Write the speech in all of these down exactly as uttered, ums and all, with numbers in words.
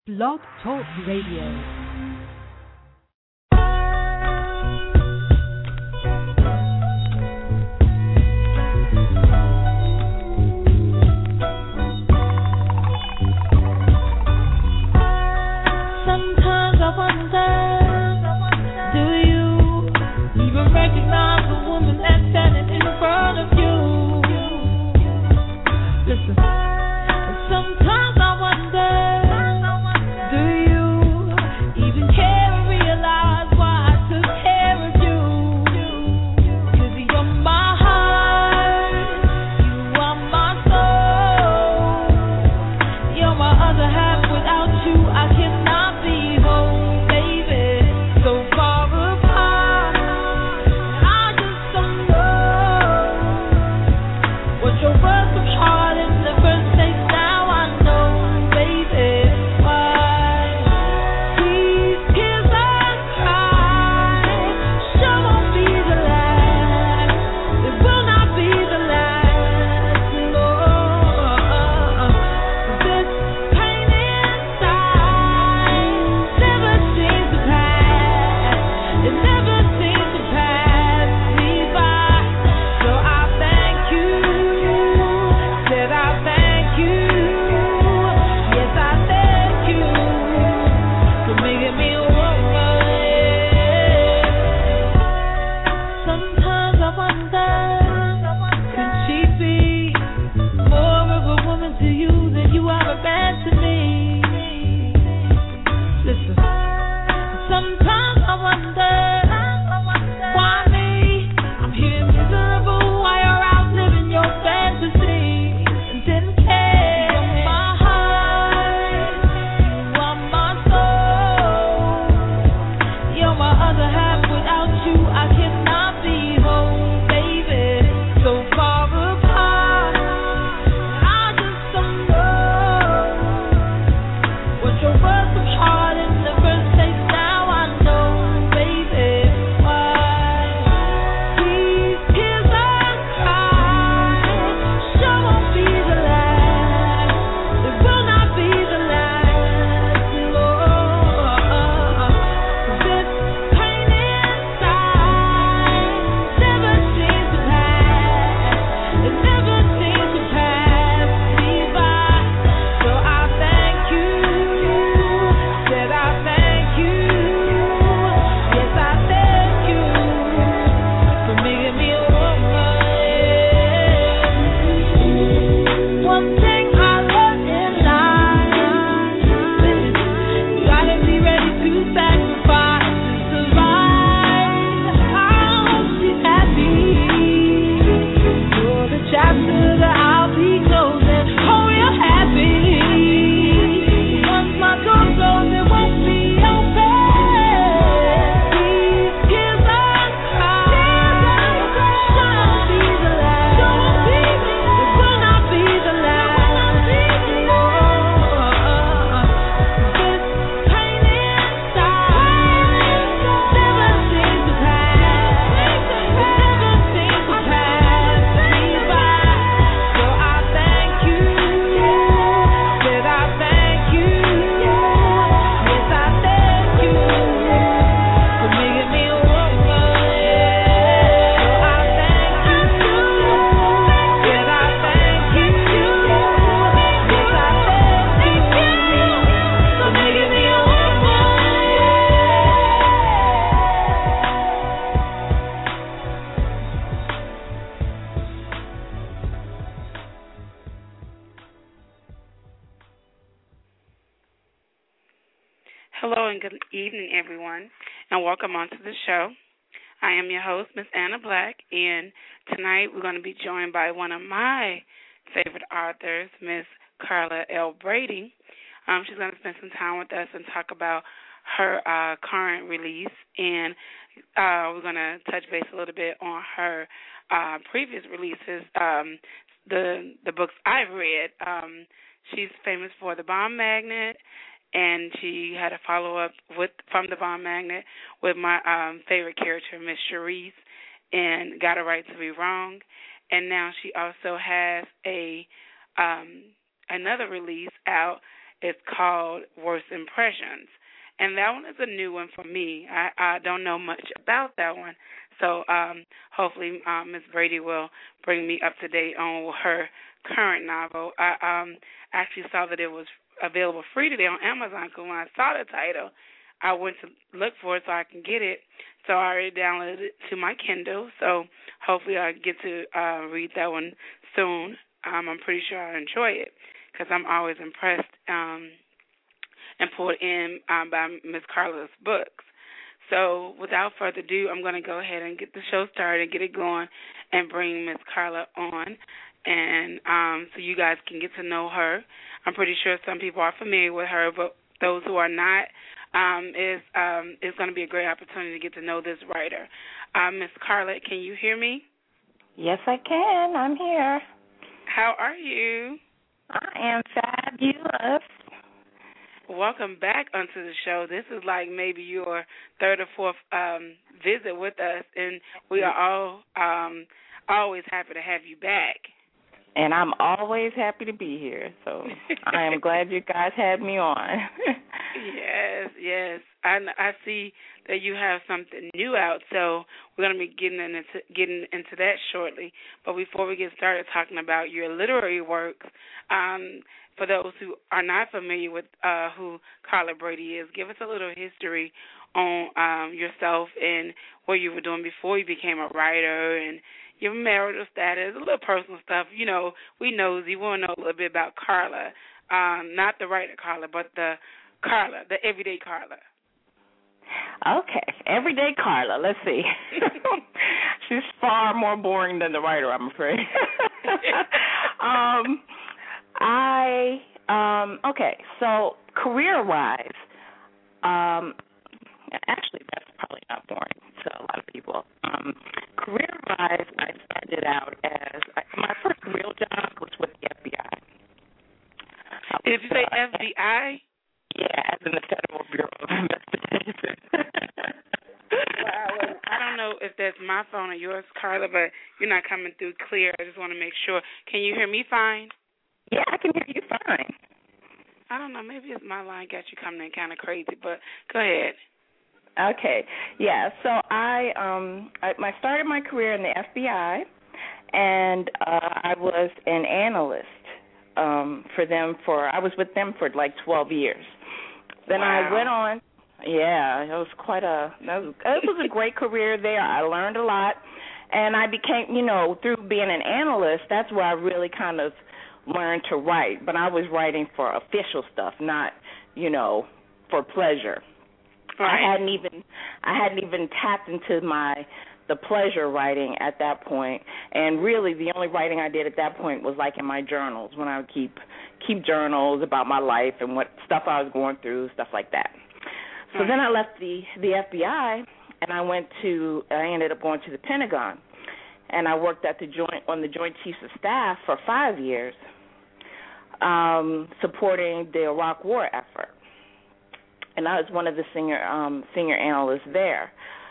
Blog Talk Radio. Hello and good evening, everyone, and welcome onto the show. I am your host, Miss Anna Black, and tonight we're going to be joined by one of my favorite authors, Miss Carla L. Brady. Um, she's going to spend some time with us and talk about her uh, current release, and uh, we're going to touch base a little bit on her uh, previous releases, um, the the books I've read. Um, she's famous for The Bomb Magnet, and she had a follow-up with from The Bomb Magnet with my um, favorite character, Miss Cherise, and Got a Right to Be Wrong. And now she also has a um, another release out, It's called Worst Impressions. And that one is a new one for me. I, I don't know much about that one. So um, hopefully um, Miz Brady will bring me up to date on her current novel. I um, actually saw that it was available free today on Amazon, because when I saw the title, I went to look for it so I can get it. So I already downloaded it to my Kindle. So hopefully I'll get to uh, read that one soon. Um, I'm pretty sure I'll enjoy it, because I'm always impressed um, and pulled in um, by Miss Carla's books. So without further ado, I'm going to go ahead and get the show started and get it going and bring Miss Carla on, and um, so you guys can get to know her. I'm pretty sure some people are familiar with her, but those who are not, um, is um, is going to be a great opportunity to get to know this writer. Uh, Miss Carla, can you hear me? Yes, I can. I'm here. How are you? I am fabulous. Welcome back onto the show. This is like maybe your third or fourth um, visit with us, and we are all um, always happy to have you back. And I'm always happy to be here, so I am glad you guys had me on. Yes, yes. I, I see that you have something new out, so we're going to be getting into, getting into that shortly. But before we get started talking about your literary works, um, for those who are not familiar with uh, who Carla Brady is, give us a little history on um, yourself and what you were doing before you became a writer, and your marital status, a little personal stuff. You know, we nosy. We want to know a little bit about Carla, um, not the writer Carla, but the Carla, the everyday Carla. Okay, everyday Carla. Let's see. She's far more boring than the writer, I'm afraid. um, I um, okay. So career-wise, um, actually, that's probably not boring to a lot of people. Um, career-wise, I started out as my first real job was with the F B I. Did you say uh, F B I? Yeah, as in the Federal Bureau of Investigation. Wow. I don't know if that's my phone or yours, Carla, but you're not coming through clear. I just want to make sure. Can you hear me fine? Yeah, I can hear you fine. I don't know. Maybe it's my line got you coming in kind of crazy, but go ahead. Okay. Yeah, so I um I, I started my career in the F B I, and uh, I was an analyst um, for them for, I was with them for like twelve years. Then wow. I went on, yeah, it was quite a, that was, it was a great career there. I learned a lot, and I became, you know, through being an analyst, that's where I really kind of learned to write. But I was writing for official stuff, not, you know, for pleasure. Right. I hadn't even I hadn't even tapped into my the pleasure writing at that point, and really the only writing I did at that point was like in my journals, when I would keep keep journals about my life and what stuff I was going through, stuff like that. So right. then I left the the F B I, and I went to I ended up going to the Pentagon, and I worked at the joint on the Joint Chiefs of Staff for five years, um, supporting the Iraq War effort. And I was one of the senior um, senior analysts there.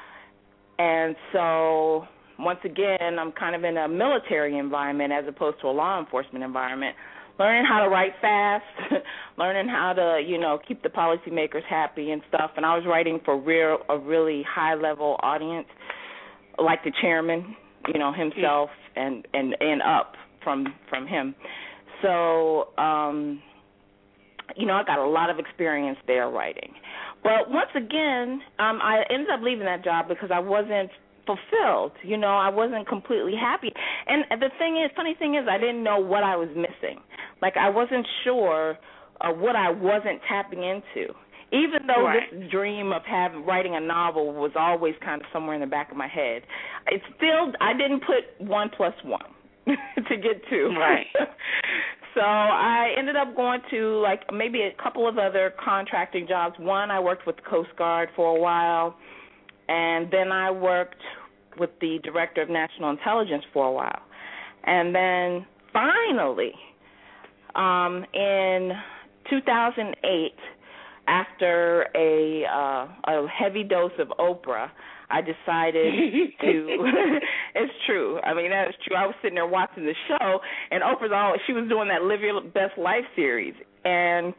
And so, once again, I'm kind of in a military environment as opposed to a law enforcement environment, learning how to write fast, learning how to, you know, keep the policymakers happy and stuff. And I was writing for real a really high-level audience, like the chairman, you know, himself, and, and, and up from from him. So, um you know, I got a lot of experience there writing. But once again, um, I ended up leaving that job because I wasn't fulfilled. You know, I wasn't completely happy. And the thing is, funny thing is, I didn't know what I was missing. Like, I wasn't sure uh, what I wasn't tapping into. Even though right. this dream of having writing a novel was always kind of somewhere in the back of my head, it's still, I didn't put one plus one to get two. Right. So I ended up going to, like, maybe a couple of other contracting jobs. One, I worked with the Coast Guard for a while, and then I worked with the Director of National Intelligence for a while. And then finally, um, in two thousand eight, after a, uh, a heavy dose of Oprah, I decided to, it's true. I mean, that is true. I was sitting there watching the show, and Oprah's always, she was doing that Live Your Best Life series. And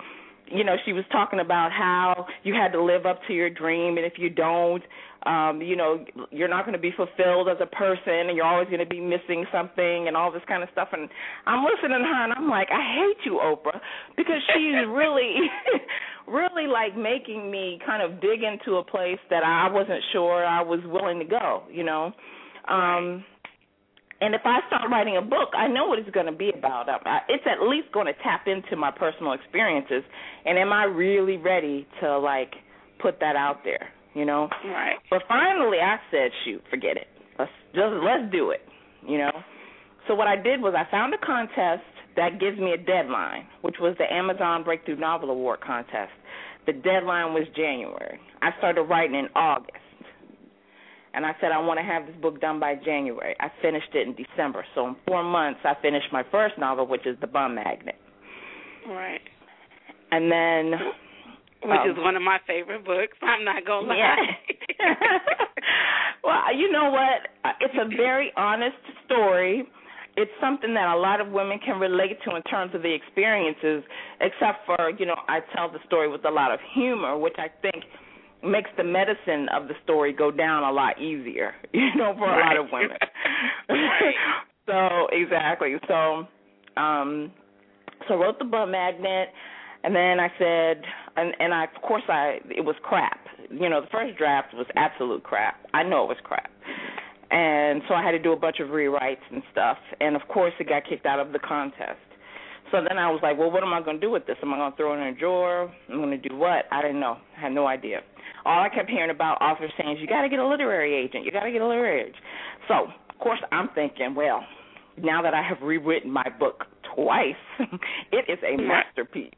you know, she was talking about how you had to live up to your dream, and if you don't, um, you know, you're not going to be fulfilled as a person, and you're always going to be missing something and all this kind of stuff. And I'm listening to her, and I'm like, I hate you, Oprah, because she's really, really like making me kind of dig into a place that I wasn't sure I was willing to go, you know. Um, and if I start writing a book, I know what it's going to be about. It's at least going to tap into my personal experiences. And am I really ready to, like, put that out there, you know? Right. But finally I said, shoot, forget it. Let's just let's do it, you know? So what I did was I found a contest that gives me a deadline, which was the Amazon Breakthrough Novel Award contest. The deadline was January. I started writing in August. And I said, I want to have this book done by January. I finished it in December. So in four months, I finished my first novel, which is The Bum Magnet. Right. And then... Which um, is one of my favorite books. I'm not going to lie. Yeah. Well, you know what? It's a very honest story. It's something that a lot of women can relate to in terms of the experiences, except for, you know, I tell the story with a lot of humor, which I think makes the medicine of the story go down a lot easier, you know, for a right. lot of women. Right. So, exactly. So, um, so I wrote The Bum Magnet, and then I said, and, and I, of course, I it was crap. You know, the first draft was absolute crap. I know it was crap. And so I had to do a bunch of rewrites and stuff, and, of course, it got kicked out of the contest. So then I was like, well, what am I going to do with this? Am I going to throw it in a drawer? I'm going to do what? I didn't know. I had no idea. All I kept hearing about authors saying is, you got to get a literary agent. You got to get a literary agent. So, of course, I'm thinking, well, now that I have rewritten my book twice, it is a masterpiece.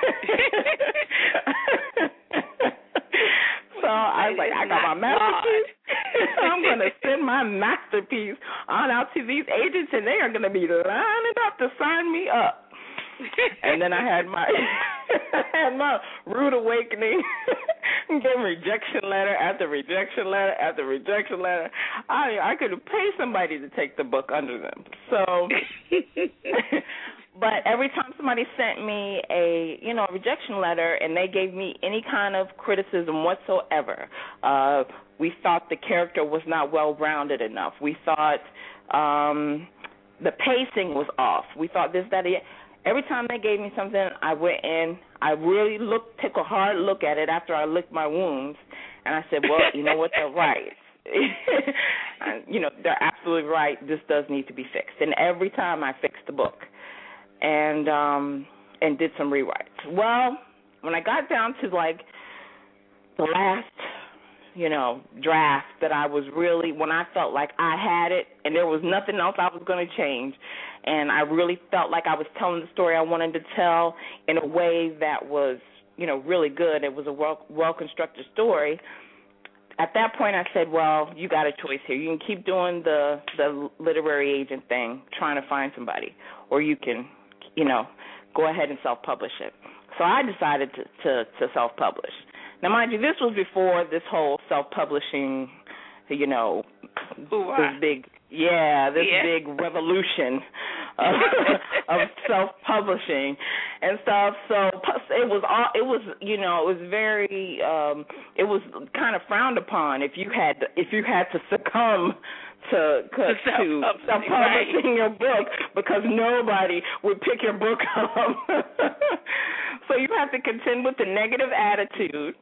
So I was like, I got my masterpiece. I'm going to send my masterpiece on out to these agents, and they are going to be lining up to sign me up. And then I had my I had my rude awakening, getting rejection letter after rejection letter after rejection letter. I I could pay somebody to take the book under them. So, but every time somebody sent me a you know a rejection letter and they gave me any kind of criticism whatsoever, uh, we thought the character was not well rounded enough. We thought um, the pacing was off. We thought this that. Every time they gave me something, I went in, I really looked, took a hard look at it after I licked my wounds, and I said, well, you know what, they're right. You know, they're absolutely right. This does need to be fixed. And every time I fixed the book and um, and did some rewrites. Well, when I got down to, like, the last, you know, draft that I was really, when I felt like I had it and there was nothing else I was going to change, and I really felt like I was telling the story I wanted to tell in a way that was, you know, really good. It was a well, well-constructed story. At that point, I said, well, you got a choice here. You can keep doing the, the literary agent thing, trying to find somebody, or you can, you know, go ahead and self-publish it. So I decided to, to, to self-publish. Now, mind you, this was before this whole self-publishing, you know, Ooh, this big, yeah, this yeah. big revolution of, of self-publishing and stuff. So it was all, it was, you know, it was very, um, it was kind of frowned upon if you had, if you had to succumb to, to self-publishing, self-publishing right. your book, because nobody would pick your book up. So you have to contend with the negative attitude,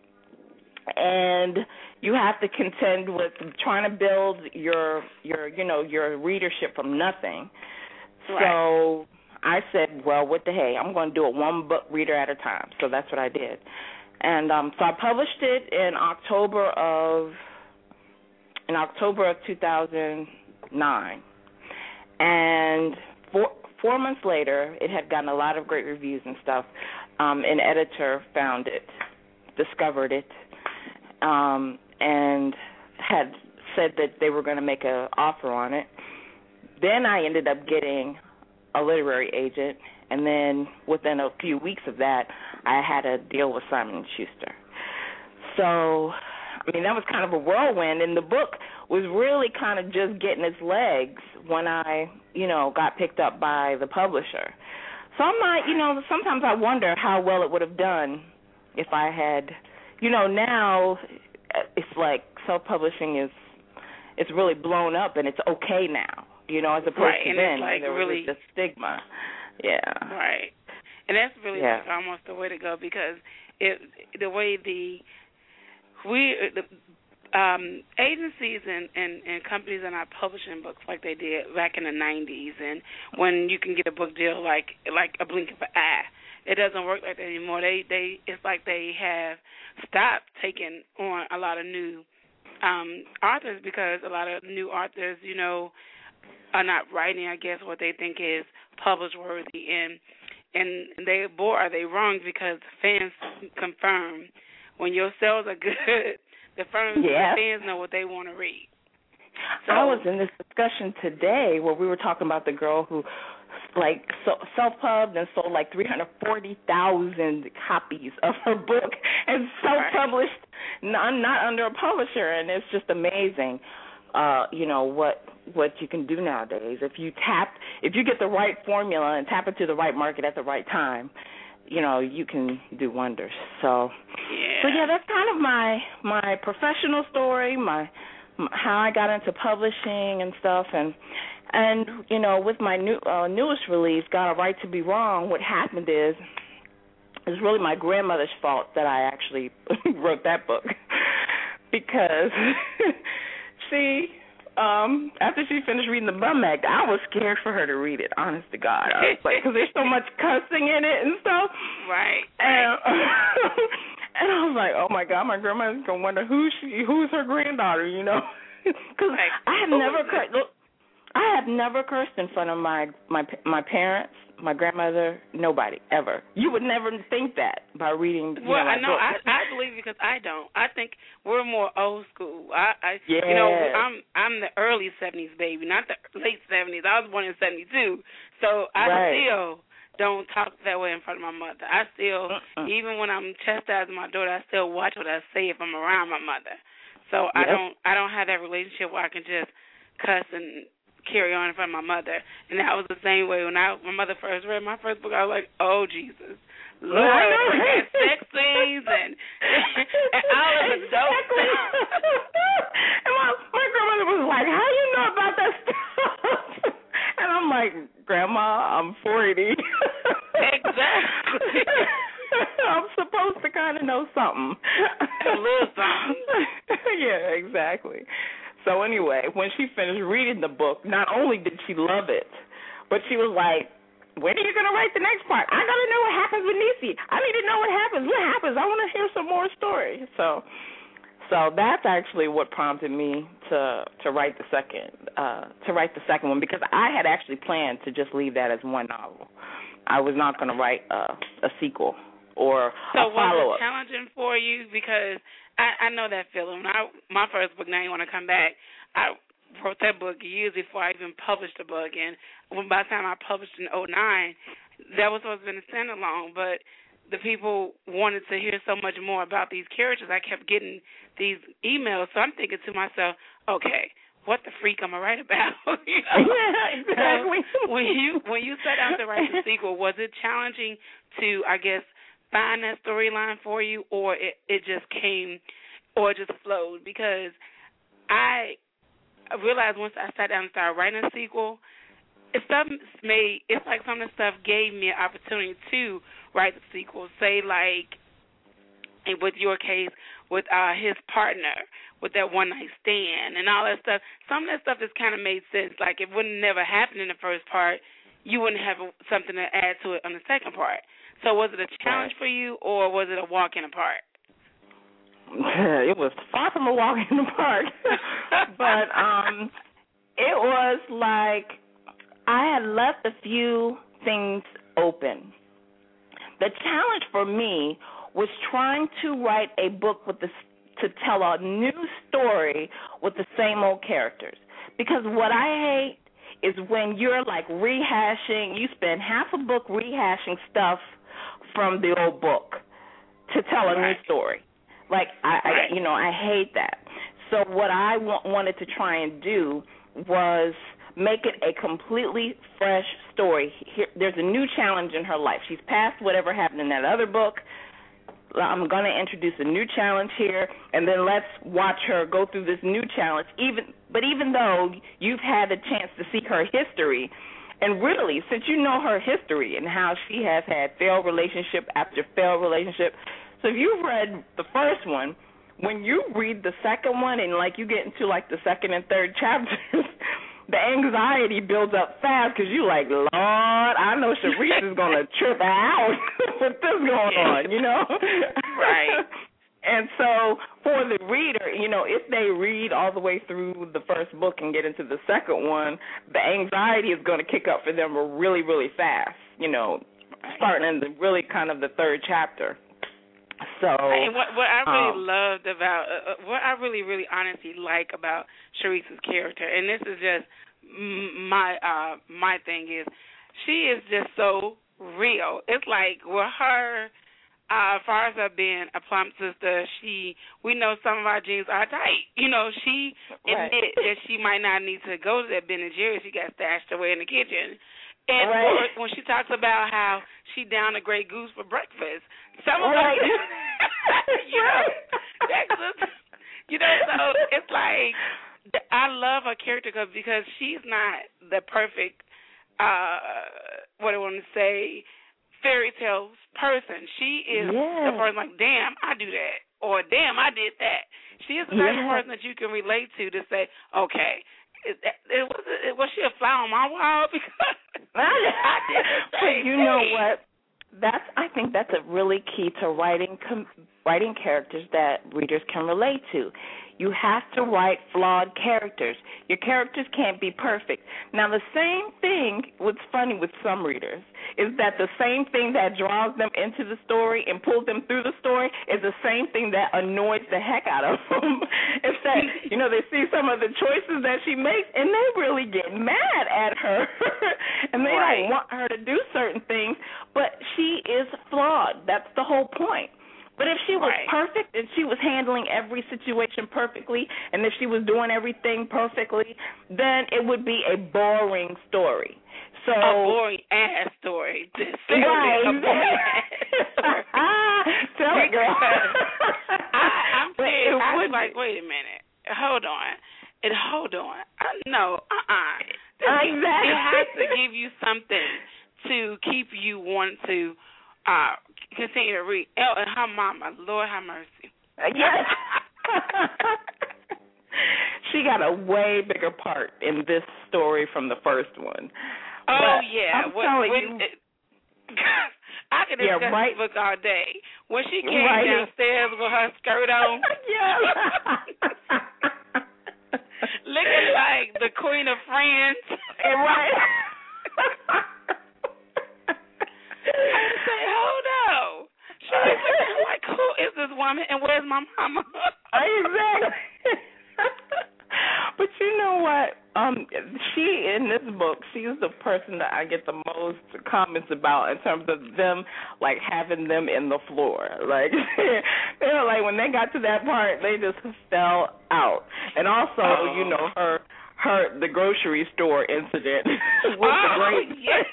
and you have to contend with trying to build your your you know your readership from nothing. Right. So I said, well, what the hey, I'm going to do it one book reader at a time. So that's what I did, and um, so I published it in October of in October of two thousand nine, and four four months later, it had gotten a lot of great reviews and stuff. Um, an editor found it, discovered it, um, and had said that they were going to make an offer on it. Then I ended up getting a literary agent, and then within a few weeks of that, I had a deal with Simon and Schuster. So, I mean, that was kind of a whirlwind, and the book was really kind of just getting its legs when I, you know, got picked up by the publisher. So So I'm not, you know, sometimes I wonder how well it would have done if I had, you know, now it's like self-publishing is, it's really blown up and it's okay now, you know, as opposed right, to and then it's like there really, was the stigma. Yeah. Right. And that's really yeah. like almost the way to go because it the way the we the um, agencies and, and, and companies are not publishing books like they did back in the nineties, and when you can get a book deal like like a blink of an eye. It doesn't work like that anymore. They they it's like they have stopped taking on a lot of new um, authors because a lot of new authors, you know, are not writing, I guess, what they think is publish worthy, and and they boy are they wrong because fans confirm when your sales are good, the firms, yeah. the fans know what they want to read. So, I was in this discussion today where we were talking about the girl who, like, so, self-pubbed and sold like three hundred forty thousand copies of her book and self-published, right. not, not under a publisher, and it's just amazing. Uh, you know what what you can do nowadays if you tap if you get the right formula and tap into the right market at the right time, you know you can do wonders. So, yeah. so yeah, that's kind of my my professional story, my, my how I got into publishing and stuff, and and you know with my new uh, newest release, Got a Right to Be Wrong. What happened is it's really my grandmother's fault that I actually wrote that book because. She, um, after she finished reading the Bum Act, I was scared for her to read it, honest to God. I was like, because there's so much cussing in it and stuff. Right. And, and I was like, oh, my God, my grandma's going to wonder who she, who's her granddaughter, you know? Because like, I have never cursed. I have never cursed in front of my, my, my parents, my grandmother, nobody, ever. You would never think that by reading, you well, know, I know, book. I, I believe because I don't. I think we're more old school. I, I yes. You know, I'm I'm the early seventies baby, not the late seventies. I was born in seventy-two, so I right. still don't talk that way in front of my mother. I still, uh-uh. even when I'm chastising my daughter, I still watch what I say if I'm around my mother. So yep. I don't I don't have that relationship where I can just cuss and carry on in front of my mother. And that was the same way when I my mother first read my first book. I was like, oh, Jesus. Lord, and sex scenes and, and all of the dope stuff. And my, my grandmother was like, how do you know about that stuff? And I'm like, Grandma, I'm forty. Exactly. I'm supposed to kind of know something. A little something. Yeah, exactly. So anyway, when she finished reading the book, not only did she love it, but she was like, when are you going to write the next part? I got to know what happens with Niecy. I need to know what happens. What happens? I want to hear some more stories. So so that's actually what prompted me to to write the second uh, to write the second one, because I had actually planned to just leave that as one novel. I was not going to write a, a sequel or so a follow-up. So was it challenging for you? Because I, I know that feeling. When I, my first book, Now You Want to Come Back, I wrote that book years before I even published the book. And when by the time I published in oh nine, that was supposed to be a standalone. But the people wanted to hear so much more about these characters. I kept getting these emails. So I'm thinking to myself, okay, what the freak am I write about? You know? Yeah, exactly. So when you when you set out to write the sequel, was it challenging to, I guess, find that storyline for you, or it, it just came, or it just flowed? Because I realized once I sat down and started writing a sequel, it stuff made, it's like some of the stuff gave me an opportunity to write the sequel. Say, like, with your case, with uh, his partner, with that one-night stand and all that stuff, some of that stuff just kind of made sense. Like, it wouldn't never happen in the first part. You wouldn't have something to add to it on the second part. So was it a challenge for you, or was it a walk in the park? It was far from a walk in the park. But um, it was like I had left a few things open. The challenge for me was trying to write a book with the, to tell a new story with the same old characters. Because what I hate is when you're like rehashing, you spend half a book rehashing stuff from the old book to tell a right. new story. Like, I, right. I, you know, I hate that. So what I w- wanted to try and do was make it a completely fresh story. Here, there's a new challenge in her life. She's past whatever happened in that other book. I'm going to introduce a new challenge here, and then let's watch her go through this new challenge. Even, but even though you've had the chance to see her history, and really, since you know her history and how she has had failed relationship after failed relationship, so if you've read the first one, when you read the second one and, like, you get into, like, the second and third chapters, the anxiety builds up fast because you're like, Lord, I know Sharice is going to trip out with this going on, you know? Right. And so for the reader, you know, if they read all the way through the first book and get into the second one, the anxiety is going to kick up for them really, really fast, you know, starting in the really kind of the third chapter. So, and what, what I really um, loved about, uh, what I really, really honestly like about Sharice's character, and this is just my uh, my thing is, she is just so real. It's like with her, uh, as far as her being a plump sister, she we know some of our jeans are tight. You know, she right. admit that she might not need to go to that Ben and Jerry's. She got stashed away in the kitchen. And right. when she talks about how she downed a Grey Goose for breakfast, some of right. us, you know, that's just, you know, so it's like I love her character because she's not the perfect, uh, what I want to say, fairy tales person. She is yeah. the person like, damn, I do that, or damn, I did that. She is the type yeah. of person that you can relate to to say, okay. It, it was it, was she a fly on my wall? Because I did the But same you thing. know what? That's I think that's a really key to writing com- writing characters that readers can relate to. You have to write flawed characters. Your characters can't be perfect. Now, the same thing, what's funny with some readers, is that the same thing that draws them into the story and pulls them through the story is the same thing that annoys the heck out of them. It's that, you know, they see some of the choices that she makes, and they really get mad at her, and they right. don't want her to do certain things, but she is flawed. That's the whole point. But if she was right. perfect and she was handling every situation perfectly and if she was doing everything perfectly, then it would be a boring story. So a boring ass story. Right. A boring ass story. Tell it, girl. I, I'm serious. I was be. like, wait a minute. Hold on. And hold on. Uh, no, uh-uh. Exactly. It has to give you something to keep you wanting to uh, continue to read. Oh, and her mama, Lord have mercy. Yes. She got a way bigger part in this story from the first one. Oh, but yeah. I'm what, telling when, you. It, I could discuss yeah, right. this book all day. When she came Writing. downstairs with her skirt on. Yeah. Looking like the Queen of France. Right. I say, hold on. She was looking like, who is this woman and where's my mama? Exactly. But you know what? Um, she, in this book, she's the person that I get the most comments about in terms of them, like, having them in the floor. Like, they were like, when they got to that part, they just fell out. And also, oh. you know, her, her, the grocery store incident with oh, the great. Yes.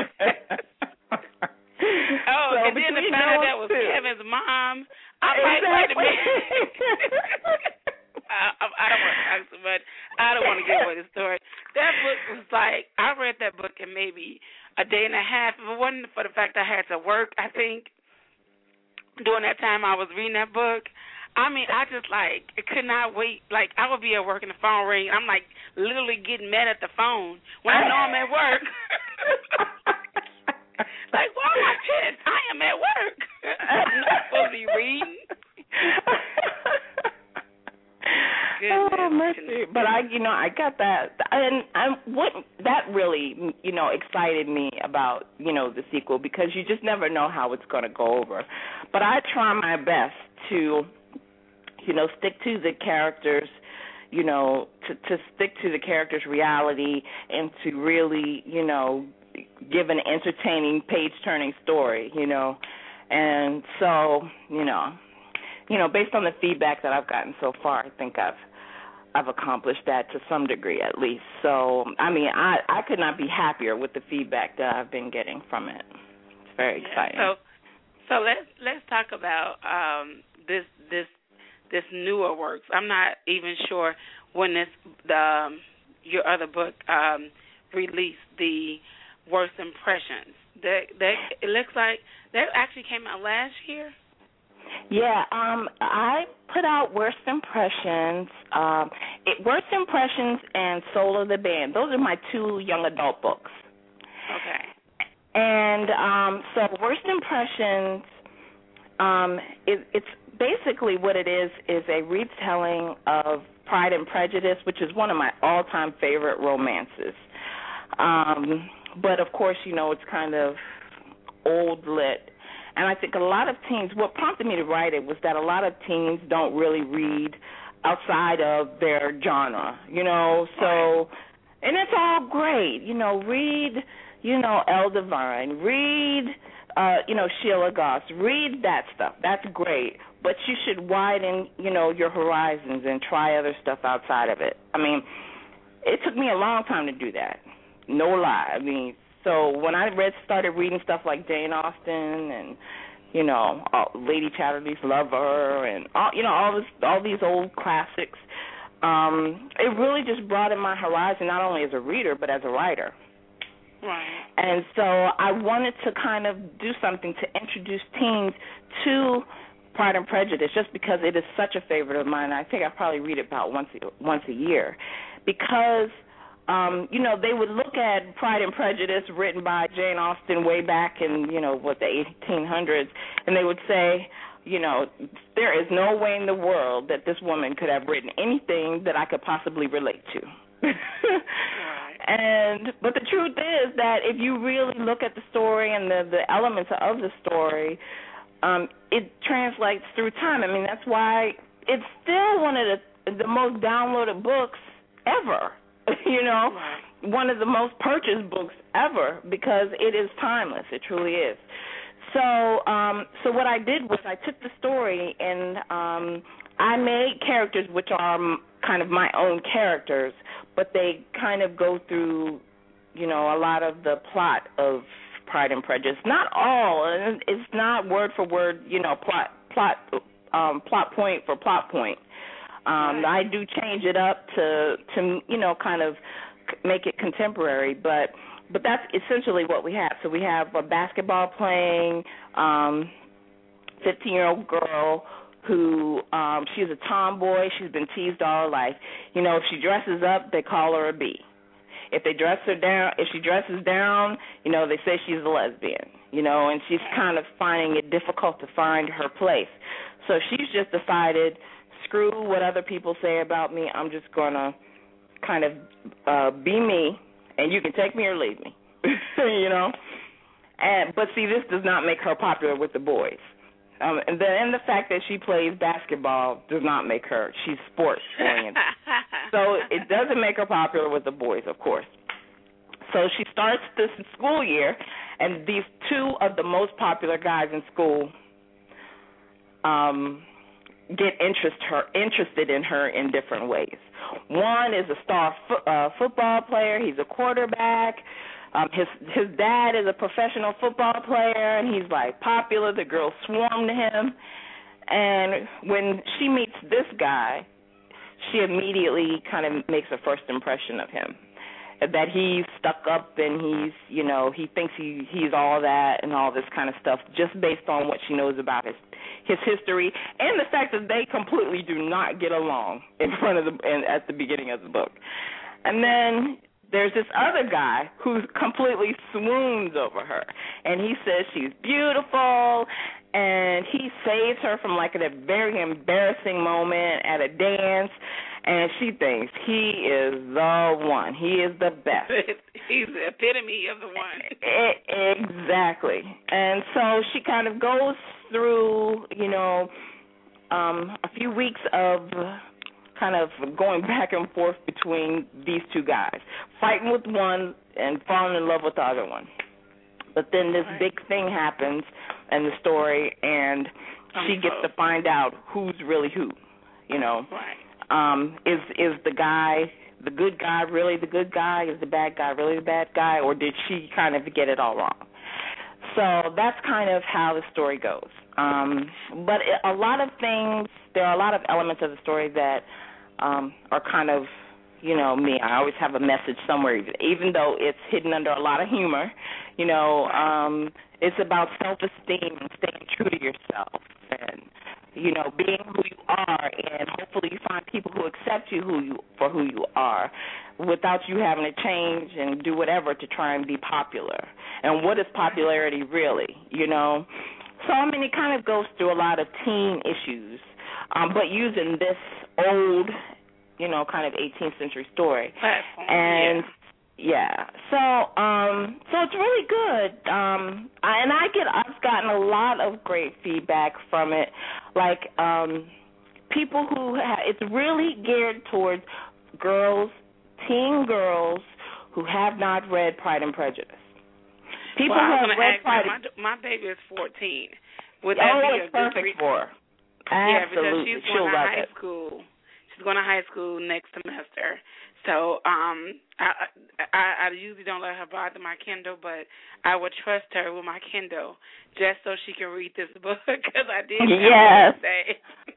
Oh, So, and then to find out that was too. Kevin's mom. I'm exactly. like, wait a minute. I, I, I don't want to talk so much. I don't want to give away the story. That book was like, I read that book in maybe a day and a half. If it wasn't for the fact I had to work, I think, during that time I was reading that book, I mean, I just, like, could not wait. Like, I would be at work and the phone ring. I'm, like, literally getting mad at the phone when I know I'm at work. Like, why am I pissed? I am at work. I'm not supposed to be reading. Goodness. Oh, mercy. But I, you know, I got that, and I what that really, you know, excited me about, you know, the sequel because you just never know how it's going to go over. But I try my best to, you know, stick to the characters, you know, to to stick to the characters' reality and to really, you know, give an entertaining, page-turning story, you know, and so, you know. You know, based on the feedback that I've gotten so far, I think I've I've accomplished that to some degree at least. So, I mean, I, I could not be happier with the feedback that I've been getting from it. It's very yeah, exciting. So, so let's let's talk about um, this this this newer works. I'm not even sure when this the um, your other book um, released, the Worst Impressions. That that it looks like that actually came out last year. Yeah, um, I put out Worst Impressions, um, it, Worst Impressions and Soul of the Band. Those are my two young adult books. Okay. And um, so Worst Impressions, um, it, it's basically what it is is a retelling of Pride and Prejudice, which is one of my all-time favorite romances. Um, but, of course, you know, it's kind of old lit. And I think a lot of teens, what prompted me to write it was that a lot of teens don't really read outside of their genre, you know. So, and it's all great, you know, read, you know, Elle Devine, read, uh, you know, Sheila Goss, read that stuff. That's great. But you should widen, you know, your horizons and try other stuff outside of it. I mean, it took me a long time to do that. No lie. I mean, so when I read, started reading stuff like Jane Austen and, you know, uh, Lady Chatterley's Lover and all, you know, all this, all these old classics, um, it really just broadened my horizon not only as a reader but as a writer. Right. And so I wanted to kind of do something to introduce teens to Pride and Prejudice, just because it is such a favorite of mine. I think I probably read it about once a, once a year, because. Um, you know, they would look at Pride and Prejudice written by Jane Austen way back in, you know, what, the eighteen hundreds, and they would say, you know, there is no way in the world that this woman could have written anything that I could possibly relate to. And but the truth is that if you really look at the story and the, the elements of the story, um, it translates through time. I mean, that's why it's still one of the, the most downloaded books ever. You know, right. One of the most purchased books ever, because it is timeless. It truly is. So, um, so what I did was I took the story and um, I made characters which are kind of my own characters, but they kind of go through, you know, a lot of the plot of Pride and Prejudice. Not all. It's not word for word, you know, plot plot um, plot point for plot point. Um, I do change it up to, to, you know, kind of make it contemporary, but but that's essentially what we have. So we have a basketball playing um, fifteen-year-old girl who, um, she's a tomboy. She's been teased all her life. You know, if she dresses up, they call her a B. If they dress her down, if she dresses down, you know, they say she's a lesbian, you know, and she's kind of finding it difficult to find her place. So she's just decided, screw what other people say about me. I'm just going to kind of uh, be me, and you can take me or leave me, you know. And But, see, this does not make her popular with the boys. Um, and, the, and the fact that she plays basketball does not make her. She's sports-oriented. So it doesn't make her popular with the boys, of course. So she starts this school year, and these two of the most popular guys in school um get interest her interested in her in different ways. One is a star fo- uh, football player. He's a quarterback. Um, his his dad is a professional football player, and he's like popular. The girls swarm to him. And when she meets this guy, she immediately kind of makes a first impression of him, that he's stuck up and he's, you know, he thinks he he's all that and all this kind of stuff, just based on what she knows about his his history and the fact that they completely do not get along in front of the in, at the beginning of the book. And then there's this other guy who completely swoons over her, and he says she's beautiful, and he saves her from like a very embarrassing moment at a dance, and she thinks he is the one. He is the best. He's the epitome of the one. It, exactly. And so she kind of goes through, you know, um, a few weeks of kind of going back and forth between these two guys, fighting with one and falling in love with the other one. But then this big thing happens in the story, and she gets to find out who's really who, you know. Right. Um, is is the guy the good guy really the good guy? Is the bad guy really the bad guy? Or did she kind of get it all wrong? So that's kind of how the story goes. Um, but it, a lot of things, there are a lot of elements of the story that um, are kind of, you know, me. I always have a message somewhere, even though it's hidden under a lot of humor. You know, um, it's about self-esteem and staying true to yourself and, you know, being who you are, and hopefully you find people who accept you who you for who you are without you having to change and do whatever to try and be popular. And what is popularity really, you know? So, I mean, it kind of goes through a lot of teen issues, um, but using this old, you know, kind of eighteenth century story. Platform, and yeah, so um, so it's really good. Um, I, and I get, I've gotten a lot of great feedback from it. Like um, people who have, it's really geared towards girls, teen girls who have not read Pride and Prejudice. People well, who have read ask Pride. My, my baby is fourteen. Would oh, that be it's a good perfect re- for her. Yeah, Absolutely. because she's She'll going to love high it. school. She's going to high school next semester. So um, I, I I usually don't let her bother my Kindle, but I would trust her with my Kindle just so she can read this book because I did yes. say.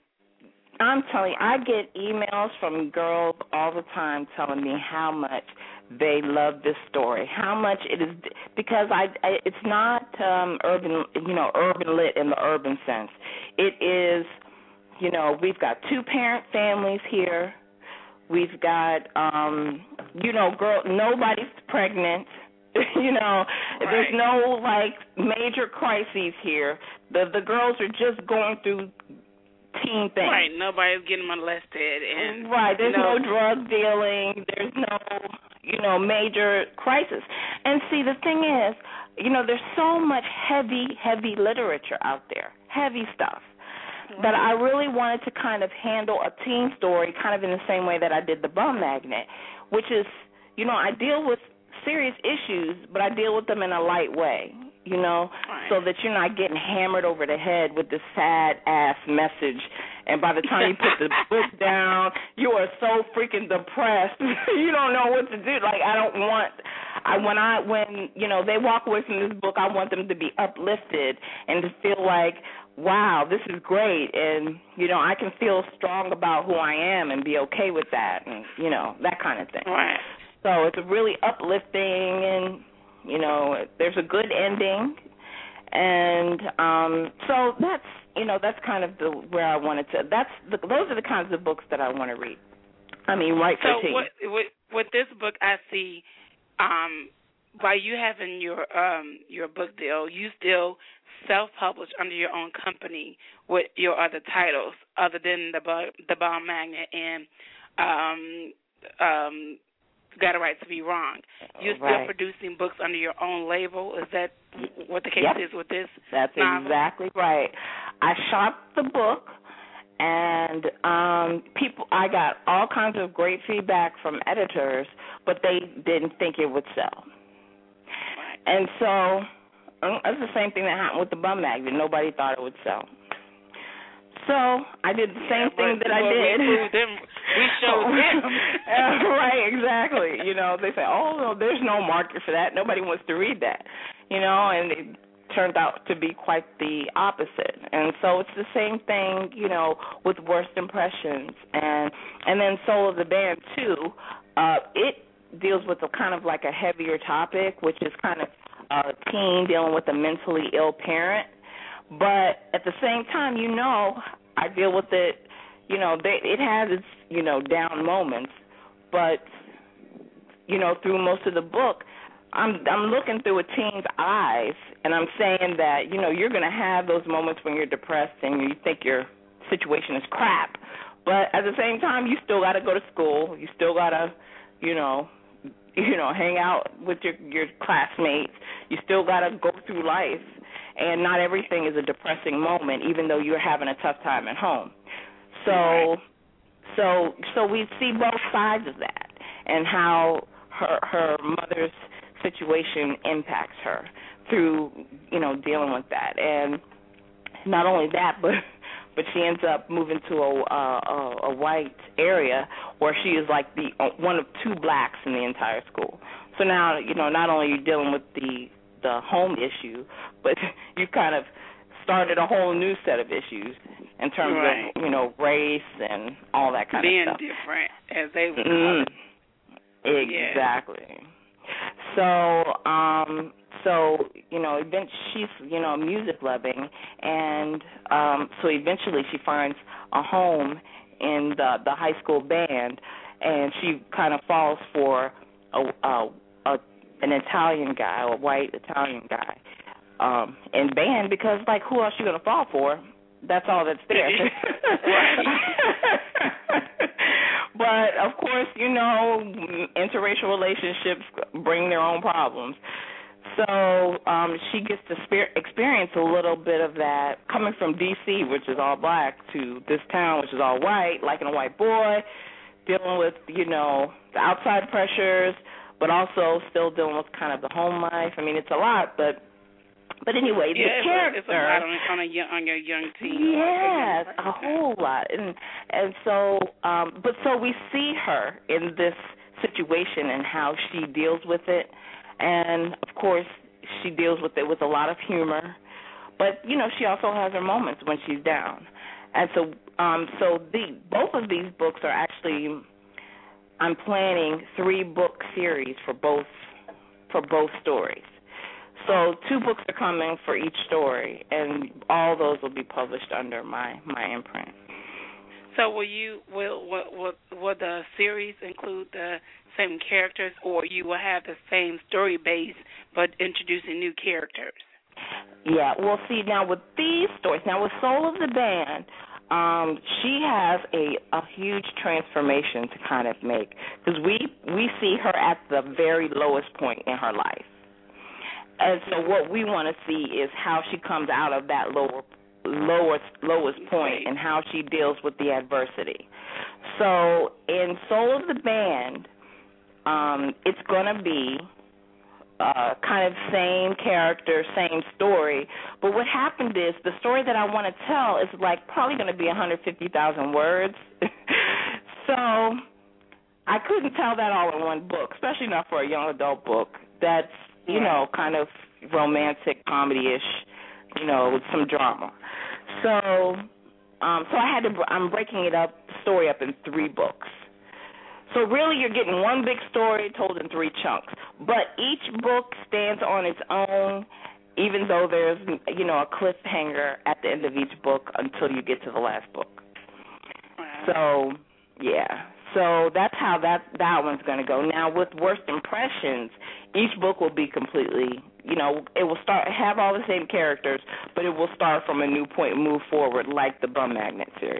I'm telling you, I get emails from girls all the time telling me how much they love this story, how much it is, because I, I it's not um, urban, you know, urban lit in the urban sense. It is, you know, we've got two-parent families here. We've got, um, you know, girl, nobody's pregnant. you know, right. There's no, like, major crises here. The the girls are just going through teen things. Right, nobody's getting molested. and Right, there's no, no drug dealing. There's no, you know, major crisis. And see, the thing is, you know, there's so much heavy, heavy literature out there, heavy stuff. But I really wanted to kind of handle a teen story kind of in the same way that I did The Bum Magnet, which is, you know, I deal with serious issues, but I deal with them in a light way, you know, right. so that you're not getting hammered over the head with this sad-ass message. And by the time you put the book down, you are so freaking depressed. You don't know what to do. Like, I don't want, I when I, when, you know, they walk away from this book, I want them to be uplifted and to feel like, wow, this is great, and, you know, I can feel strong about who I am and be okay with that, and, you know, that kind of thing. Right. So it's a really uplifting, and, you know, there's a good ending, and um, so that's, you know, that's kind of the where I wanted to, that's the, those are the kinds of books that I want to read. I mean, right for So teen. what, with, with this book, I see, um, by you having your um, your book deal, you still self-publish under your own company with your other titles, other than the the Bum Magnet and um, um, Got a Right to Be Wrong. You're still right. producing books under your own label. Is that what the case yep. is with this? That's novel? exactly right. I shot the book, and um, people. I got all kinds of great feedback from editors, but they didn't think it would sell. And so that's the same thing that happened with the Bum Magnet. Nobody thought it would sell. So I did the same yeah, thing that I we did. Proved them. We showed them. uh, right, exactly. You know, they say, oh, no, there's no market for that. Nobody wants to read that. You know, and it turned out to be quite the opposite. And so it's the same thing, you know, with Worst Impressions. And, and then Soul of the Band, too. Uh, it deals with a kind of like a heavier topic, which is kind of a teen dealing with a mentally ill parent. But at the same time, you know, I deal with it, you know, they, it has its, you know, down moments. But, you know, through most of the book, I'm I'm looking through a teen's eyes, and I'm saying that, you know, you're going to have those moments when you're depressed and you think your situation is crap. But at the same time, you still got to go to school. You still got to, you know, you know, hang out with your, your classmates. You still got to go through life. And not everything is a depressing moment, even though you're having a tough time at home. So, right. so, so we see both sides of that, and how her her mother's situation impacts her through, you know, dealing with that. And not only that, but but she ends up moving to a, uh, a a white area where she is like the uh, one of two blacks in the entire school. So now, you know, not only are you dealing with the the home issue, but you kind of started a whole new set of issues in terms right. of, you know, race and all that kind Being of stuff. Being different, as they would mm, call it. Exactly. Yeah. So, um, so you know, eventually she's, you know, music loving, and um, so eventually she finds a home in the the high school band, and she kind of falls for a, a, a an Italian guy, a white Italian guy, um, in band because, like, who else you gonna fall for? That's all that's there. But, of course, you know, interracial relationships bring their own problems. So um, she gets to spe- experience a little bit of that coming from D C, which is all black, to this town, which is all white, liking a white boy, dealing with, you know, the outside pressures, but also still dealing with kind of the home life. I mean, it's a lot, but But anyway, yeah, the character. It's a lot on, on, a young, on your young teen. Yes, a, a whole lot, and and so, um, but so we see her in this situation and how she deals with it, and of course she deals with it with a lot of humor, but you know she also has her moments when she's down, and so um, so the both of these books are actually, I'm planning three book series for both for both stories. So two books are coming for each story, and all those will be published under my, my imprint. So will you will will will, will the series include the same characters, or you will have the same story base but introducing new characters? Yeah. Well, see, now with these stories, now with Soul of the Band, um, she has a, a huge transformation to kind of make, because we we see her at the very lowest point in her life. And so what we want to see is how she comes out of that lower, lowest, lowest point and how she deals with the adversity. So in Soul of the Band, um, it's going to be uh, kind of same character, same story. But what happened is the story that I want to tell is like probably going to be one hundred fifty thousand words. So I couldn't tell that all in one book, especially not for a young adult book. That's, you know, kind of romantic, comedy-ish, you know, with some drama. So, um, so I had to. I'm breaking it up, the story up in three books. So really, you're getting one big story told in three chunks. But each book stands on its own, even though there's, you know, a cliffhanger at the end of each book until you get to the last book. So, yeah. So that's how that that one's going to go. Now, with Worst Impressions, each book will be completely, you know, it will start have all the same characters, but it will start from a new point and move forward, like the Bum Magnet series.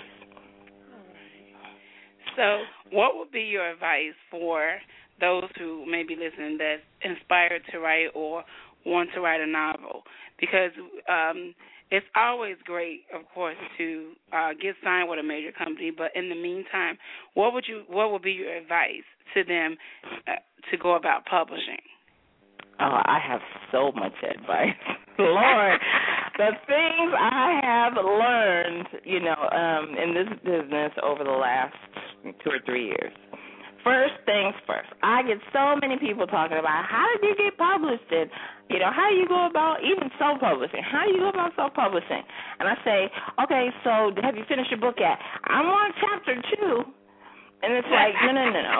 So, what would be your advice for those who may be listening that's inspired to write or want to write a novel? Because um, it's always great, of course, to uh, get signed with a major company. But in the meantime, what would you what would be your advice to them uh, to go about publishing? Oh, I have so much advice. Lord, the things I have learned, you know, um, in this business over the last two or three years. First things first, I get so many people talking about how did you get published and, you know, how do you go about even self-publishing? How do you go about self-publishing? And I say, okay, so have you finished your book yet? I'm on chapter two. And it's like, no, no, no, no.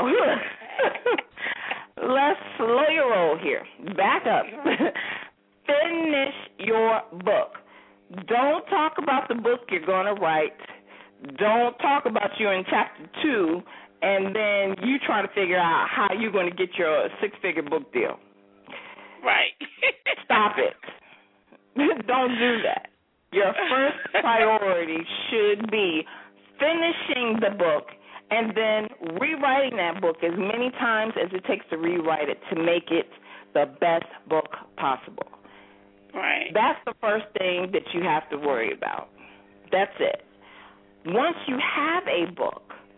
Let's slow your roll here. Back up. Finish your book. Don't talk about the book you're going to write. Don't talk about you in chapter two, and then you try to figure out how you're going to get your six-figure book deal. Right. Stop it. Don't do that. Your first priority should be finishing the book and then rewriting that book as many times as it takes to rewrite it to make it the best book possible. Right. That's the first thing that you have to worry about. That's it. Once you have a book,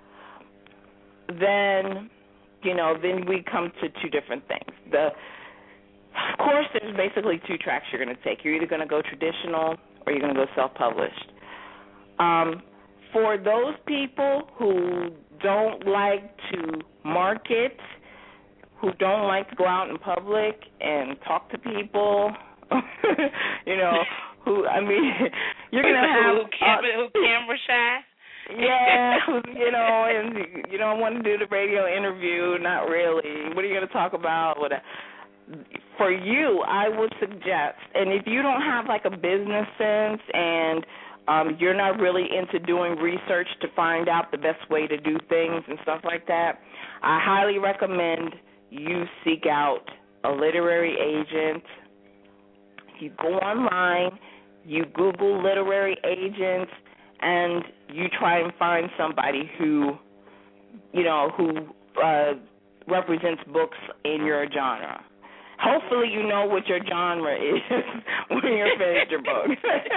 then, you know, then we come to two different things. The, of course, there's basically two tracks you're going to take. You're either going to go traditional or you're going to go self-published. Um, for those people who don't like to market, who don't like to go out in public and talk to people, you know, who, I mean, you're going to have... Who, camera, uh, who camera shy? Yeah, you know, and you don't want to do the radio interview, not really. What are you going to talk about? What? For you, I would suggest, and if you don't have like a business sense and um, you're not really into doing research to find out the best way to do things and stuff like that, I highly recommend you seek out a literary agent. You go online, you Google literary agents, and you try and find somebody who, you know, who uh, represents books in your genre. Hopefully you know what your genre is when you're finished your book.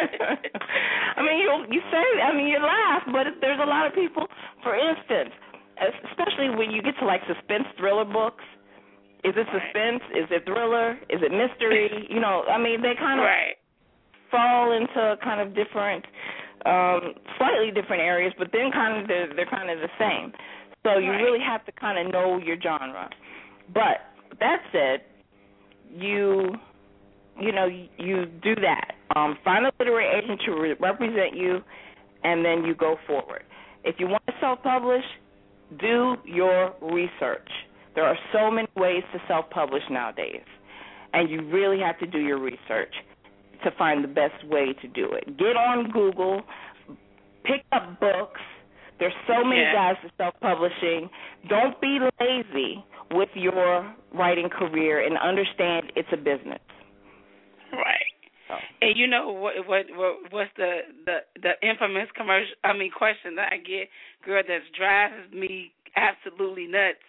I mean, you you say, I mean, you laugh, but there's a lot of people, for instance, especially when you get to like suspense thriller books, is it suspense? Is it thriller? Is it mystery? You know, I mean, they kind of right. fall into kind of different, um, slightly different areas, but then kind of they're, they're kind of the same. So you right. really have to kind of know your genre. But that said, you, you know, you do that. Um, find a literary agent to re- represent you, and then you go forward. If you want to self-publish, do your research. There are so many ways to self-publish nowadays, and you really have to do your research to find the best way to do it. Get on Google, pick up books. There's so many yeah. guides to self-publishing. Don't be lazy with your writing career and understand it's a business. Right. So. And you know what? What? What? What's the, the the infamous commercial? I mean, question that I get, girl, that drives me absolutely nuts.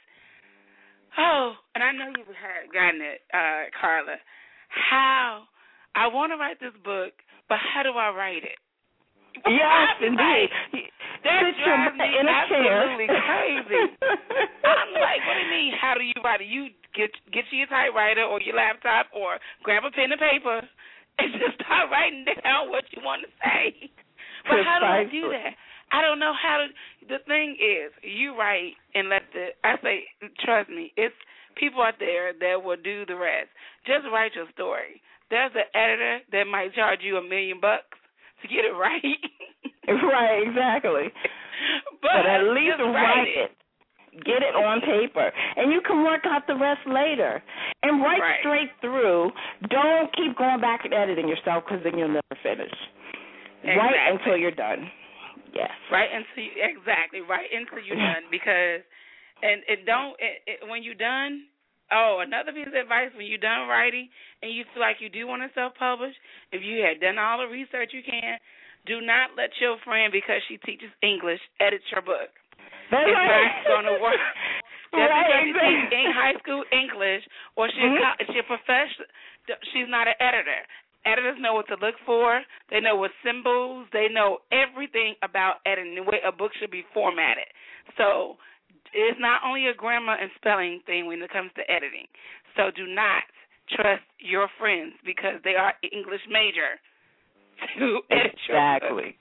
Oh, and I know you've had gotten it, uh, Carla. How? I want to write this book, but how do I write it? Yes, indeed. That drives me in a absolutely chair. crazy. I'm like, what do you mean? How do you write it? You get get you your typewriter or your laptop or grab a pen and paper and just start writing down what you want to say. But how do I do that? I don't know how to. The thing is, you write and let the. I say, trust me, it's people out there that will do the rest. Just write your story. There's an editor that might charge you a million bucks to get it right. Right, exactly. But, but at least write, write it. it. Get it on paper. And you can work out the rest later. And write right. straight through. Don't keep going back and editing yourself because then you'll never finish. Exactly. Write until you're done. Yes. Right until you, exactly, right until you're done. Because, and it don't, it, it, when you're done, oh, another piece of advice, when you're done writing and you feel like you do want to self-publish, if you had done all the research you can, do not let your friend, because she teaches English, edit your book. That's it's right. not going to work. Just right, because exactly. she teaches high school English or she's mm-hmm. she a professional, she's not an editor. Editors know what to look for. They know what symbols. They know everything about editing, the way a book should be formatted. So it's not only a grammar and spelling thing when it comes to editing. So do not trust your friends because they are English major to edit your book. Exactly.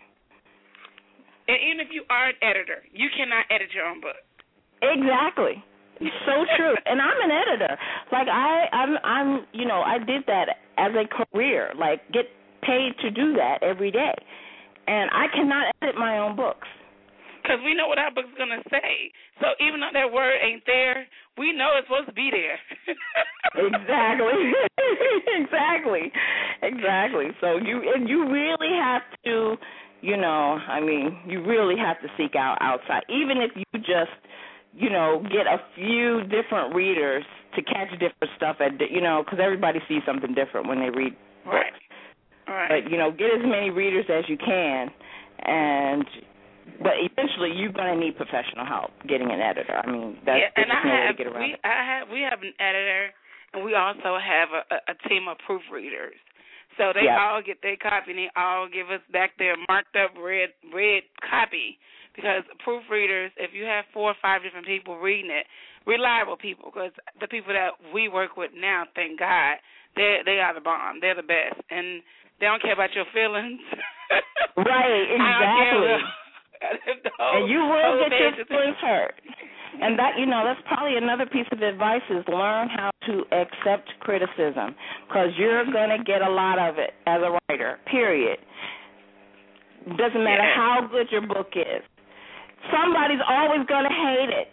And even if you are an editor, you cannot edit your own book. Exactly. So true. And I'm an editor. Like I, I'm, I'm, you know, I did that as a career. Like get paid to do that every day, and I cannot edit my own books. Because we know what our book's going to say. So even though that word ain't there, we know it's supposed to be there. Exactly. exactly. Exactly. So you and you really have to, you know, I mean, you really have to seek out outside. Even if you just, you know, get a few different readers to catch different stuff, at, you know, because everybody sees something different when they read books. Right. Right. But, you know, get as many readers as you can, and... But eventually, you're going to need professional help getting an editor. I mean, that's yeah, and I no have, way to get around we, it. I have, we have an editor, and we also have a, a, a team of proofreaders. So they yep. all get their copy, and they all give us back their marked up red red copy. Because proofreaders, if you have four or five different people reading it, reliable people, because the people that we work with now, thank God, they they are the bomb. They're the best. And They don't care about your feelings. Right, exactly. Whole, and you will get your feelings hurt. And that, you know, that's probably another piece of advice is learn how to accept criticism, because you're going to get a lot of it as a writer, period. Doesn't matter yeah. how good your book is. Somebody's always going to hate it.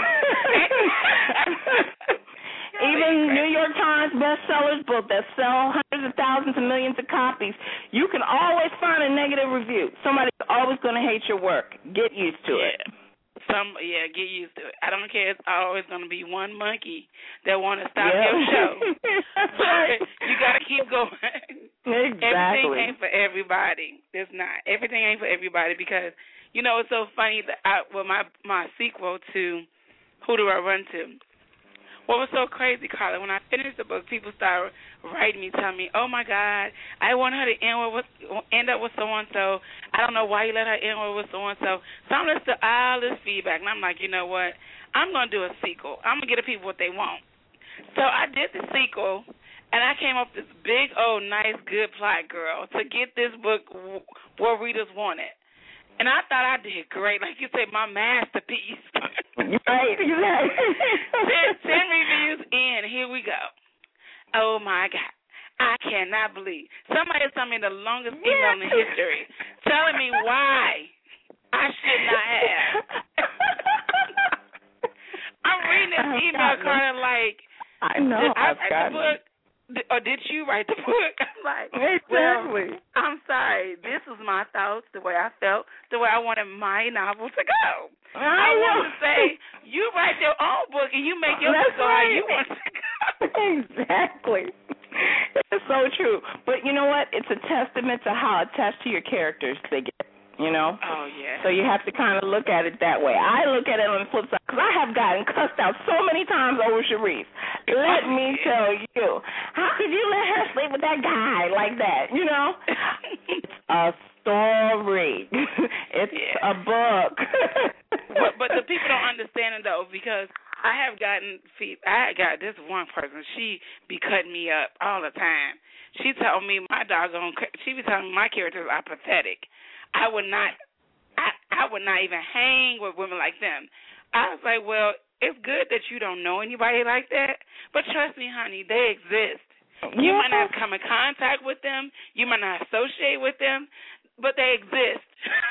Even New York Times bestsellers book that sell hundreds of thousands and millions of copies, you can always find a negative review. Somebody's always going to hate your work. Get used to yeah. it. Some yeah, get used to it. I don't care. It's always going to be one monkey that want to stop yep. your show. You got to keep going. Exactly. Everything ain't for everybody. It's not. Everything ain't for everybody because you know it's so funny that I, well my my sequel to Who Do I Run To? What was so crazy, Carla, when I finished the book, people started writing me, telling me, oh, my God, I want her to end, with, end up with so-and-so. I don't know why you let her end with so-and-so. So I'm listening to all this feedback, and I'm like, you know what? I'm going to do a sequel. I'm going to get the people what they want. So I did the sequel, and I came up with this big, old, nice, good plot, girl, to get this book where readers want it. And I thought I did great. Like you said, my masterpiece. Right, exactly. ten, ten reviews in. Here we go. Oh, my God. I cannot believe. Somebody sent me the longest email in history telling me why I should not have. I'm reading this email card like, I know. Did I I've write the book? Or did you write the book? I'm like, exactly. Well, I'm sorry. This was my thoughts, the way I felt, the way I wanted my novel to go. I, I want to say, you write your own book and you make your That's book go right. how you want it to go. Exactly. It's so true. But you know what? It's a testament to how attached to your characters they get. You know? Oh, yeah. So you have to kind of look at it that way. I look at it on the flip side because I have gotten cussed out so many times over Sharice. Let oh, me yeah. tell you. How could you let her sleep with that guy like that? You know? It's a story. It's yeah. a book. but, but the people don't understand it, though, because I have gotten feed. I got this one person. She be cutting me up all the time. She told me my doggone. She be telling me my characters are pathetic. I would not, I, I would not even hang with women like them. I was like, well, it's good that you don't know anybody like that, but trust me, honey, they exist. You yeah. might not come in contact with them, you might not associate with them, but they exist.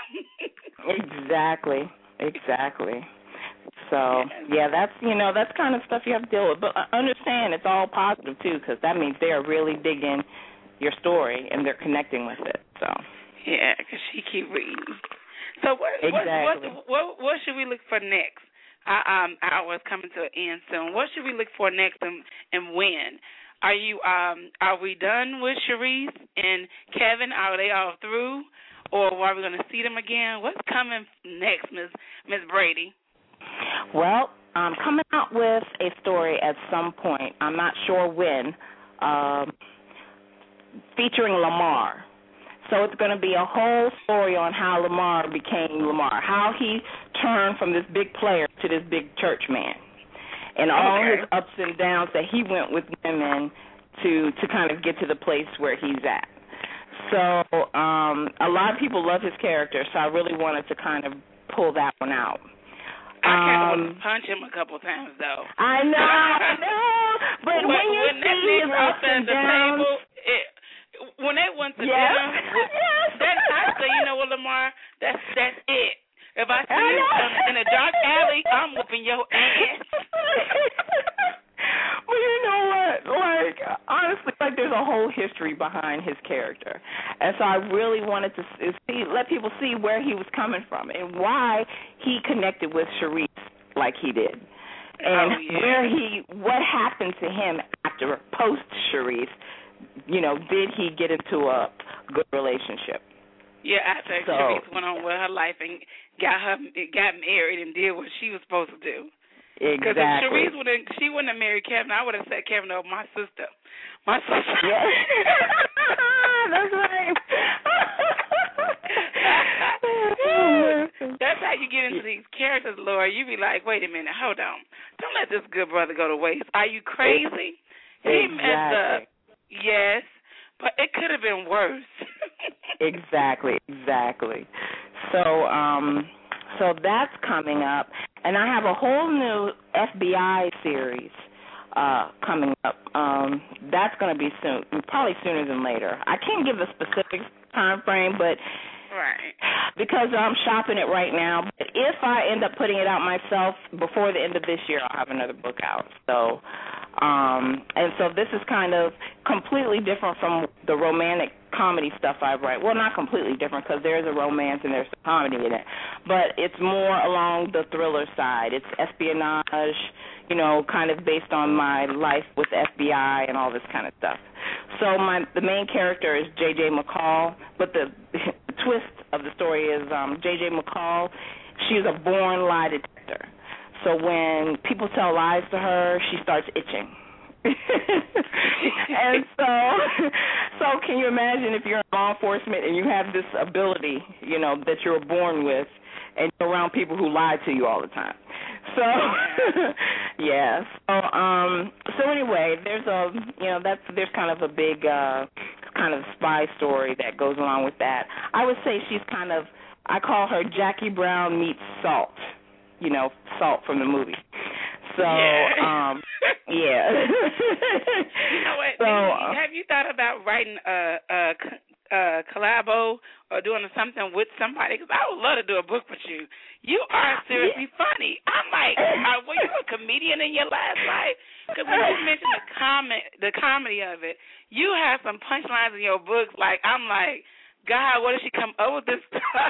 Exactly, exactly. So, yeah, that's, you know, that's kind of stuff you have to deal with. But understand it's all positive, too, because that means they are really digging your story and they're connecting with it, so. Yeah, because she keep reading. So what, exactly. what, what, what, what should we look for next? Our um, hour is coming to an end soon. What should we look for next, and, and when? Are you um, are we done with Sharice and Kevin? Are they all through, or are we going to see them again? What's coming next, Miss Miss Brady? Well, I'm coming out with a story at some point. I'm not sure when, um, featuring Lamar. So it's going to be a whole story on how Lamar became Lamar, how he turned from this big player to this big church man, and all okay. his ups and downs that he went with women to to kind of get to the place where he's at. So um, a lot of people love his character, so I really wanted to kind of pull that one out. I kind of um, want to punch him a couple times, though. I know, I know, but when, when you when see his ups and the downs, table, it, when they went to yes. dinner, yes. that I say, you know what, Lamar, that's that's it. If I see you in a dark alley, I'm whooping your ass. Well, you know what? Like, honestly, like there's a whole history behind his character, and so I really wanted to see, let people see where he was coming from and why he connected with Sharice like he did, and oh, yeah. where he, what happened to him after post Sharice. You know, did he get into a good relationship? Yeah, after so, Sharice went on with her life and got her got married and did what she was supposed to do. Exactly. Because if Sharice wouldn't, she wouldn't have married Kevin, I would have set Kevin over my sister. My sister. Yeah. That's right. That's how you get into these characters, Laura. You be like, wait a minute, hold on. Don't let this good brother go to waste. Are you crazy? Exactly. He messed up. Yes, but it could have been worse. Exactly, exactly. So, um, so that's coming up, and I have a whole new F B I series uh, coming up. Um, that's going to be soon, probably sooner than later. I can't give a specific time frame, but right, because I'm shopping it right now. But if I end up putting it out myself before the end of this year, I'll have another book out. So, um, and so this is kind of completely different from the romantic comedy stuff I write. Well, not completely different because there's a romance and there's a comedy in it, but it's more along the thriller side. It's espionage, you know, kind of based on my life with the F B I and all this kind of stuff. So my the main character is J J McCall, but the, the twist of the story is um, J J McCall, she's a born lie detector. So when people tell lies to her, she starts itching. And so, so can you imagine if you're in law enforcement and you have this ability, you know, that you're born with, and you're around people who lie to you all the time? So, yeah. So, um, so anyway, there's a, you know, that's there's kind of a big uh, kind of spy story that goes along with that. I would say she's kind of, I call her Jackie Brown meets Salt, you know, Salt from the movie. So, yeah. um, yeah. You know what? So, you, have you thought about writing a, a, a collabo or doing something with somebody? Because I would love to do a book with you. You are seriously yeah. funny. I'm like, uh, were you a comedian in your last life? Because when you mentioned the comment, the comedy of it, you have some punchlines in your books. Like, I'm like, God, where did she come up with this stuff?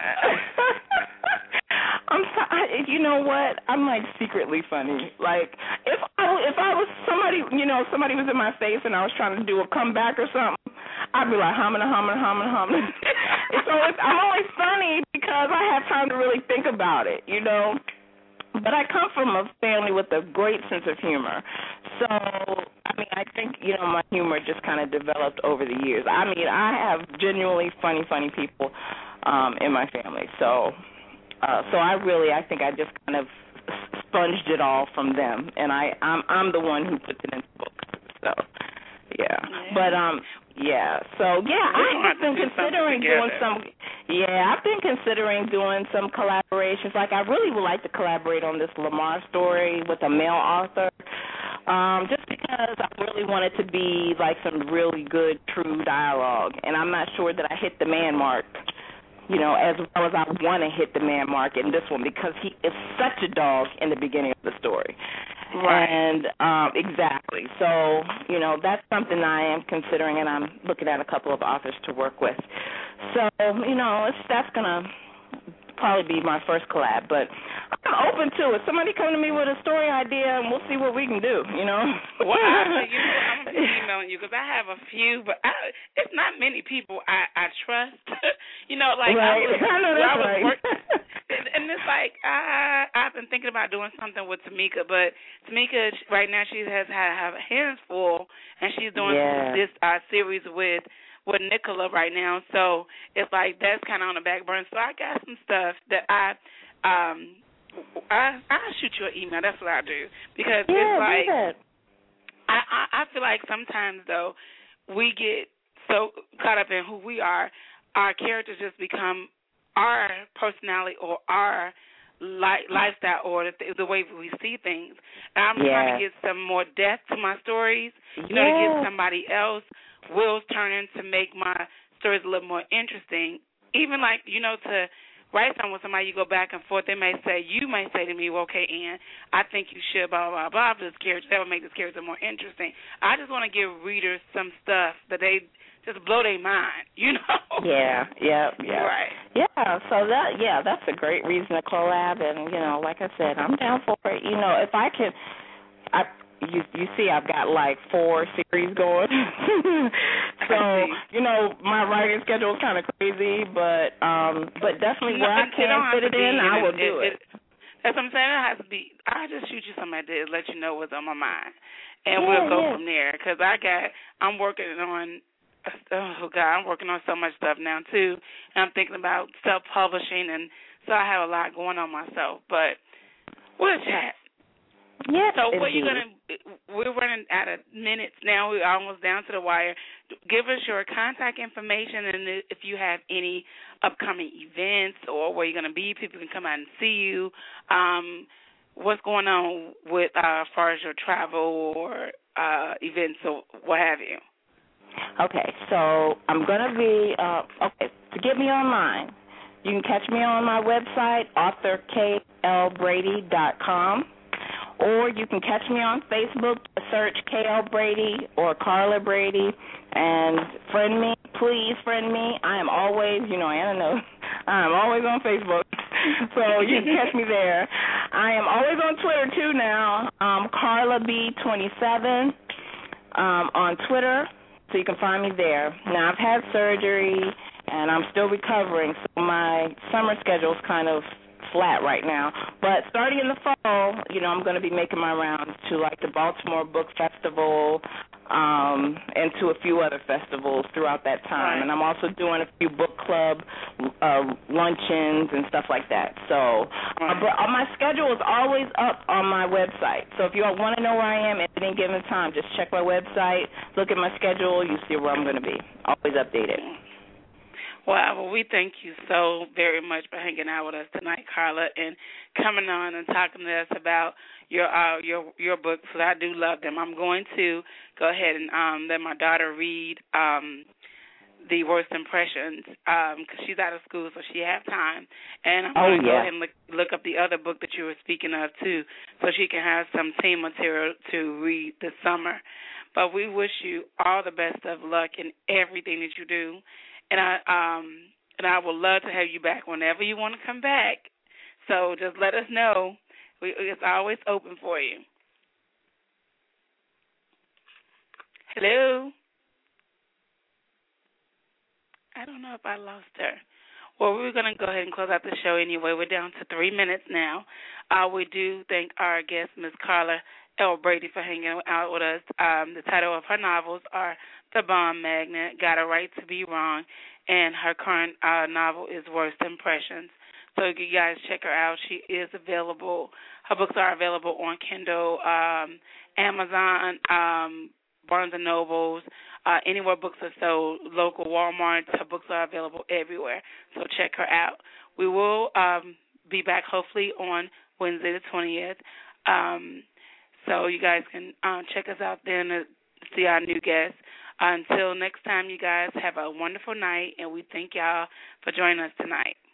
I'm sorry, you know what? I'm like secretly funny. Like if I if I was somebody, you know, somebody was in my face and I was trying to do a comeback or something, I'd be like humming, humming, humming, humming. It's always I'm always funny because I have time to really think about it, you know. But I come from a family with a great sense of humor, so I mean, I think you know my humor just kind of developed over the years. I mean, I have genuinely funny, funny people um, in my family, so. Uh, so I really, I think I just kind of sponged it all from them, and I, I'm, I'm the one who puts it into books. So, yeah. yeah. But um, yeah. So yeah, I've been considering do doing some. Yeah, I've been considering doing some collaborations. Like I really would like to collaborate on this Lamar story with a male author. Um, just because I really want it to be like some really good, true dialogue, and I'm not sure that I hit the man mark. You know, as well as I want to hit the man mark in this one because he is such a dog in the beginning of the story. Right. And um, exactly. So, you know, that's something I am considering, and I'm looking at a couple of authors to work with. So, you know, it's, that's going to probably be my first collab, but I'm open to it. Somebody come to me with a story idea, and we'll see what we can do, you know? Well, I, you know, I'm going to be emailing you because I have a few, but I, it's not many people I, I trust. You know, like right. I was, I know that's I was right. working, and it's like I, I've been thinking about doing something with Tamika, but Tamika right now she has had her hands full, and she's doing yeah. this uh, series with with Nicola right now, so it's like that's kind of on the back burner. So I got some stuff that I, um, I I shoot you an email. That's what I do because yeah, it's like do I, I I feel like sometimes though we get so caught up in who we are, our characters just become our personality or our li- lifestyle or the, the way we see things. And I'm yeah. trying to get some more depth to my stories, you yeah. know, to give somebody else wheels turning to make my stories a little more interesting. Even like, you know, to write something with somebody, you go back and forth. They may say, you may say to me, well, okay, Ann, I think you should, blah, blah, blah, blah, this character. That would make this character more interesting. I just want to give readers some stuff that they just blow their mind, you know? Yeah, yeah, yeah. Right. Yeah, so that, yeah, that's a great reason to collab. And, you know, like I said, I'm down for it. You know, if I can, I, You you see, I've got like four series going, so you know my writing schedule is kind of crazy, but um, but definitely no, where I can fit it in, I will it, do it. it. That's what I'm saying. It has to be. I just shoot you some ideas, let you know what's on my mind, and yeah, we'll go yeah. from there. Because I got, I'm working on. Oh God, I'm working on so much stuff now too, and I'm thinking about self-publishing, and so I have a lot going on myself. But we'll chat. Yes, So what indeed. you gonna? We're running out of minutes now. We're almost down to the wire. Give us your contact information, and if you have any upcoming events or where you're gonna be, people can come out and see you. Um, what's going on with uh, as far as your travel or uh, events or what have you? Okay, so I'm going to be, uh, okay, to get me online, you can catch me on my website, author k l brady dot com, or you can catch me on Facebook, search K L Brady or Carla Brady, and friend me, please friend me. I am always, you know, Anna knows, I'm always on Facebook, so you can catch me there. I am always on Twitter, too, now, um, Carla B twenty-seven um, on Twitter. So you can find me there. Now, I've had surgery, and I'm still recovering, so my summer schedule is kind of flat right now. But starting in the fall, you know, I'm going to be making my rounds to, like, the Baltimore Book Festival um, and to a few other festivals throughout that time. Right. And I'm also doing a few book club uh, luncheons and stuff like that. So Right. uh, but, uh, my schedule is always up on my website. So if you want to know where I am at any given time, just check my website, look at my schedule, you see where I'm going to be. Always updated. Wow, well, we thank you so very much for hanging out with us tonight, Carla, and coming on and talking to us about your uh, your your books. So I do love them. I'm going to go ahead and um, let my daughter read um, the Worst Impressions because um, she's out of school, so she has time. And I'm Oh, going to yeah. go ahead and look, look up the other book that you were speaking of, too, so she can have some teen material to read this summer. But we wish you all the best of luck in everything that you do. And I um and I would love to have you back whenever you want to come back. So just let us know. We, it's always open for you. Hello? I don't know if I lost her. Well, we're going to go ahead and close out the show anyway. We're down to three minutes now. Uh, we do thank our guest, Miz Carla L. Brady, for hanging out with us. Um, the title of her novels are The Bomb Magnet, Got a Right to Be Wrong, and her current uh, novel is Worst Impressions. So you guys check her out. She is available. Her books are available on Kindle, um, Amazon, um, Barnes and Nobles, uh, anywhere books are sold, local Walmarts. Her books are available everywhere. So check her out. We will um, be back hopefully on Wednesday the twentieth. Um, so you guys can uh, check us out then to see our new guest. Until next time, you guys have a wonderful night, and we thank y'all for joining us tonight.